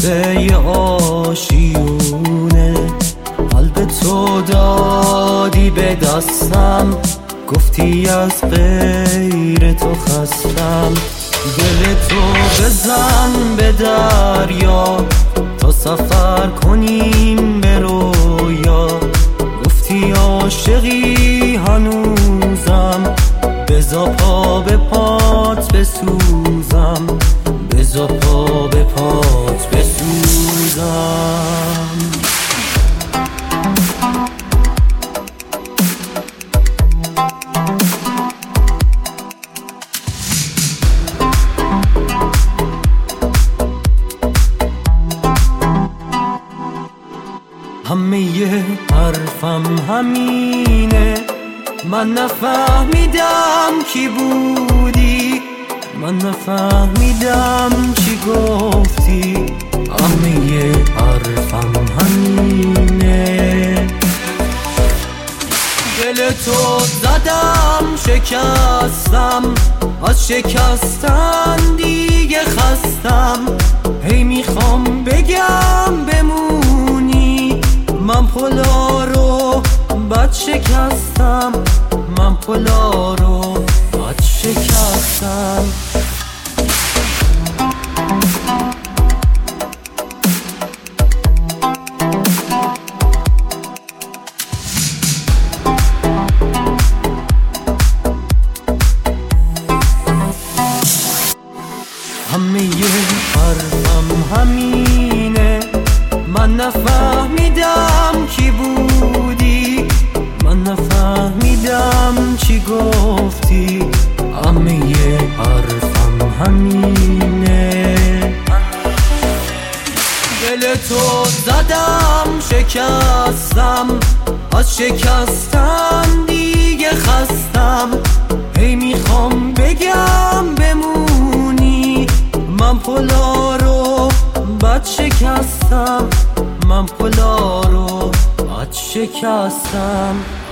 قصه آشیونه، قلب تو دادی به دستم، گفتی از غیر تو خستم. دل تو بزن به دریا تا سفر کنیم به رویا، گفتی عاشقی هنوزم، بذار پا به پات بسوزم، بذار پا به پات بسوزم. همه حرفم همینه، من نفهمیدم کی بودی، من نفهمیدم چی گفتی. همه حرفم همینه، دل تو زدم شکستم، از شکستن دیگه خستم. هی میخوام بگم بمونی، من پلا رو بد شکستم، من پلا رو بد شکستم. همه حرفم همینه، من نفهمیدم کی بودی، من نفهمیدم چی گفتی. همه حرفم همینه، دل تو زدم شکستم، از شکستن دیگه خستم. هی میخوام بگم بمونی، من پلا رو بد شکستم، من پلا رو بد شکستم.